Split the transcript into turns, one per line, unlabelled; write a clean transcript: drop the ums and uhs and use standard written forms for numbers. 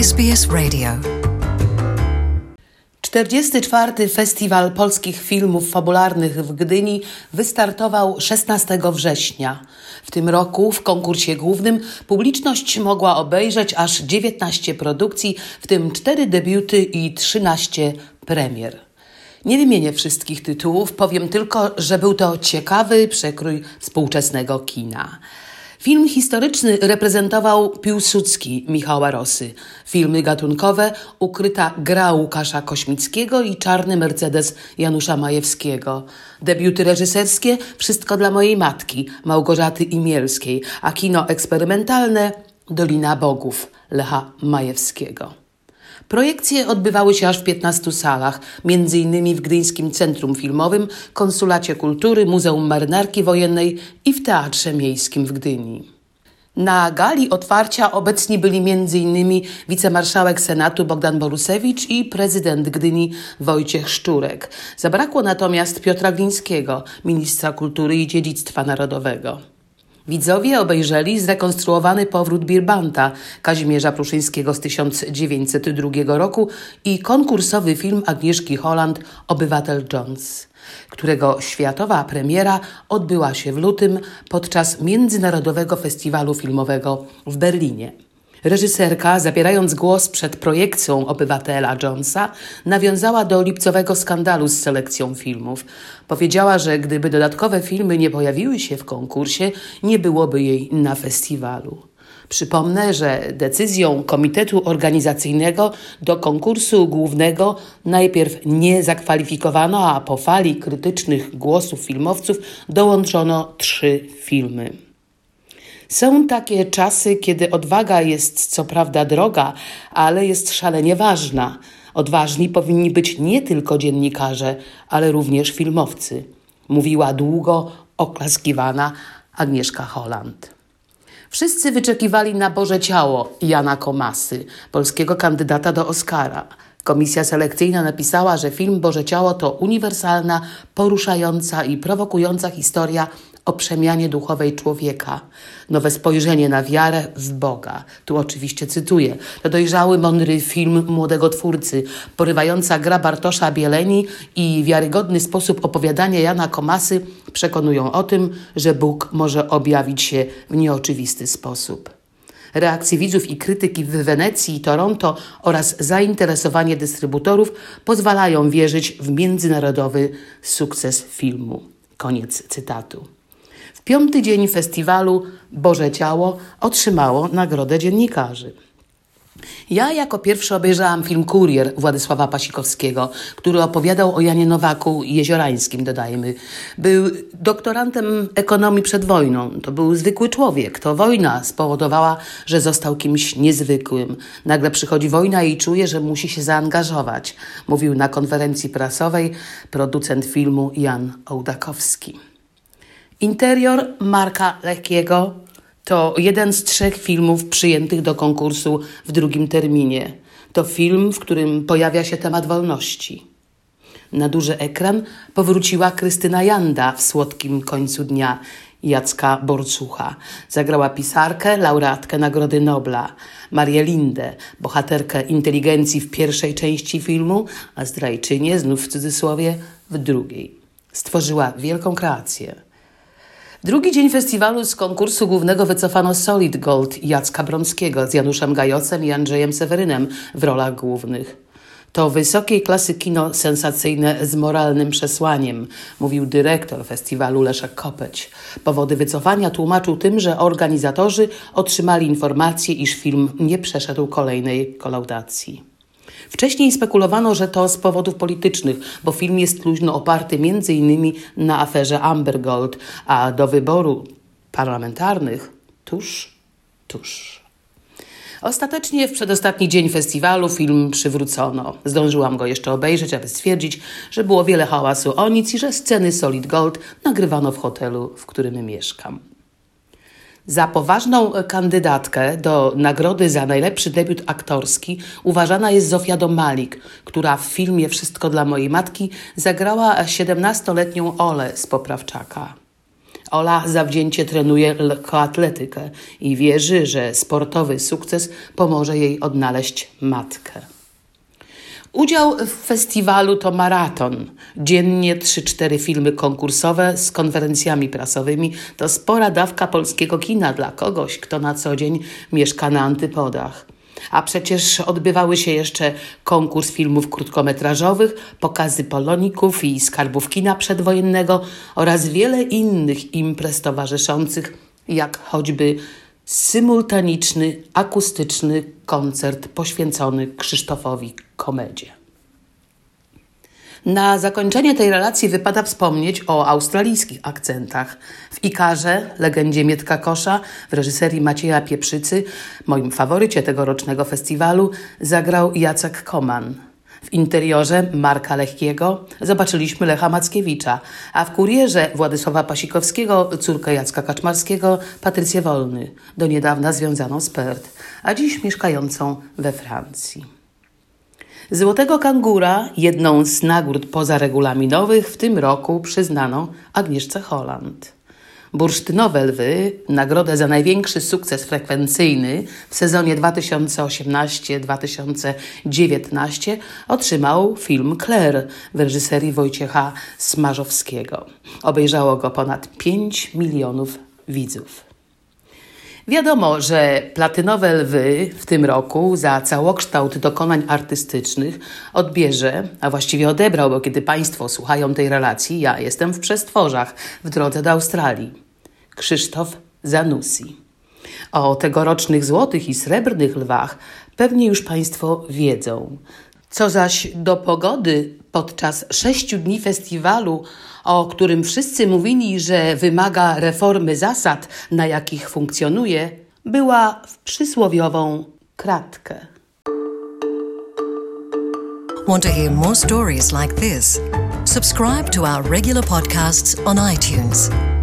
SBS Radio. 44. Festiwal Polskich Filmów Fabularnych w Gdyni wystartował 16 września. W tym roku w konkursie głównym publiczność mogła obejrzeć aż 19 produkcji, w tym 4 debiuty i 13 premier. Nie wymienię wszystkich tytułów, powiem tylko, że był to ciekawy przekrój współczesnego kina. Film historyczny reprezentował Piłsudski Michała Rosy. Filmy gatunkowe Ukryta gra Łukasza Kośmickiego i Czarny Mercedes Janusza Majewskiego. Debiuty reżyserskie Wszystko dla mojej matki Małgorzaty Imielskiej, a kino eksperymentalne Dolina Bogów Lecha Majewskiego. Projekcje odbywały się aż w 15 salach, m.in. w Gdyńskim Centrum Filmowym, Konsulacie Kultury, Muzeum Marynarki Wojennej i w Teatrze Miejskim w Gdyni. Na gali otwarcia obecni byli m.in. wicemarszałek Senatu Bogdan Borusewicz i prezydent Gdyni Wojciech Szczurek. Zabrakło natomiast Piotra Glińskiego, ministra kultury i dziedzictwa narodowego. Widzowie obejrzeli zrekonstruowany powrót Birbanta Kazimierza Pruszyńskiego z 1902 roku i konkursowy film Agnieszki Holland Obywatel Jones, którego światowa premiera odbyła się w lutym podczas Międzynarodowego Festiwalu Filmowego w Berlinie. Reżyserka, zabierając głos przed projekcją Obywatela Jonesa, nawiązała do lipcowego skandalu z selekcją filmów. Powiedziała, że gdyby dodatkowe filmy nie pojawiły się w konkursie, nie byłoby jej na festiwalu. Przypomnę, że decyzją Komitetu Organizacyjnego do konkursu głównego najpierw nie zakwalifikowano, a po fali krytycznych głosów filmowców dołączono 3 filmy. Są takie czasy, kiedy odwaga jest co prawda droga, ale jest szalenie ważna. Odważni powinni być nie tylko dziennikarze, ale również filmowcy, mówiła długo oklaskiwana Agnieszka Holland. Wszyscy wyczekiwali na Boże Ciało Jana Komasy, polskiego kandydata do Oscara. Komisja selekcyjna napisała, że film Boże Ciało to uniwersalna, poruszająca i prowokująca historia o przemianie duchowej człowieka. Nowe spojrzenie na wiarę w Boga. Tu oczywiście cytuję. To dojrzały, mądry film młodego twórcy, porywająca gra Bartosza Bieleni i wiarygodny sposób opowiadania Jana Komasy przekonują o tym, że Bóg może objawić się w nieoczywisty sposób. Reakcje widzów i krytyki w Wenecji i Toronto oraz zainteresowanie dystrybutorów pozwalają wierzyć w międzynarodowy sukces filmu. Koniec cytatu. W 5. dzień festiwalu Boże Ciało otrzymało nagrodę dziennikarzy. Ja jako pierwszy obejrzałam film Kurier Władysława Pasikowskiego, który opowiadał o Janie Nowaku Jeziorańskim, dodajmy. Był doktorantem ekonomii przed wojną. To był zwykły człowiek. To wojna spowodowała, że został kimś niezwykłym. Nagle przychodzi wojna i czuje, że musi się zaangażować, mówił na konferencji prasowej producent filmu Jan Ołdakowski. Interior Marka Lekiego to jeden z 3 filmów przyjętych do konkursu w 2. terminie. To film, w którym pojawia się temat wolności. Na duży ekran powróciła Krystyna Janda w Słodkim końcu dnia Jacka Borcucha. Zagrała pisarkę, laureatkę Nagrody Nobla, Marię Lindę, bohaterkę inteligencji w pierwszej części filmu, a zdrajczynię, znów w cudzysłowie, w drugiej. Stworzyła wielką kreację. 2. dzień festiwalu z konkursu głównego wycofano Solid Gold Jacka Bromskiego z Januszem Gajosem i Andrzejem Sewerynem w rolach głównych. To wysokiej klasy kino sensacyjne z moralnym przesłaniem, mówił dyrektor festiwalu Leszek Kopeć. Powody wycofania tłumaczył tym, że organizatorzy otrzymali informację, iż film nie przeszedł kolejnej kolaudacji. Wcześniej spekulowano, że to z powodów politycznych, bo film jest luźno oparty m.in. na aferze Amber Gold, a do wyboru parlamentarnych tuż. Ostatecznie w przedostatni dzień festiwalu film przywrócono. Zdążyłam go jeszcze obejrzeć, aby stwierdzić, że było wiele hałasu o nic i że sceny Solid Gold nagrywano w hotelu, w którym mieszkam. Za poważną kandydatkę do nagrody za najlepszy debiut aktorski uważana jest Zofia Domalik, która w filmie Wszystko dla mojej matki zagrała 17-letnią Olę z Poprawczaka. Ola zawzięcie trenuje lekkoatletykę i wierzy, że sportowy sukces pomoże jej odnaleźć matkę. Udział w festiwalu to maraton. Dziennie 3-4 filmy konkursowe z konferencjami prasowymi to spora dawka polskiego kina dla kogoś, kto na co dzień mieszka na antypodach. A przecież odbywały się jeszcze konkurs filmów krótkometrażowych, pokazy poloników i skarbów kina przedwojennego oraz wiele innych imprez towarzyszących, jak choćby symultaniczny, akustyczny koncert poświęcony Krzysztofowi Komedzie. Na zakończenie tej relacji wypada wspomnieć o australijskich akcentach. W Ikarze, legendzie Mietka Kosza, w reżyserii Macieja Pieprzycy, moim faworycie tegorocznego festiwalu, zagrał Jacek Koman. W Interiorze Marka Lechkiego zobaczyliśmy Lecha Mackiewicza, a w Kurierze Władysława Pasikowskiego córkę Jacka Kaczmarskiego, Patrycję Wolny, do niedawna związaną z Perth, a dziś mieszkającą we Francji. Złotego Kangura, jedną z nagród pozaregulaminowych, w tym roku przyznano Agnieszce Holland. Bursztynowe Lwy, nagrodę za największy sukces frekwencyjny w sezonie 2018-2019 otrzymał film Claire w reżyserii Wojciecha Smarzowskiego. Obejrzało go ponad 5 milionów widzów. Wiadomo, że Platynowe Lwy w tym roku za całokształt dokonań artystycznych odbierze, a właściwie odebrał, bo kiedy Państwo słuchają tej relacji, ja jestem w przestworzach w drodze do Australii, Krzysztof Zanussi. O tegorocznych złotych i srebrnych lwach pewnie już Państwo wiedzą. Co zaś do pogody podczas 6 dni festiwalu, o którym wszyscy mówili, że wymaga reformy zasad, na jakich funkcjonuje, była w przysłowiową kratkę.
Want to hear more stories like this? Subscribe to our regular podcasts on iTunes.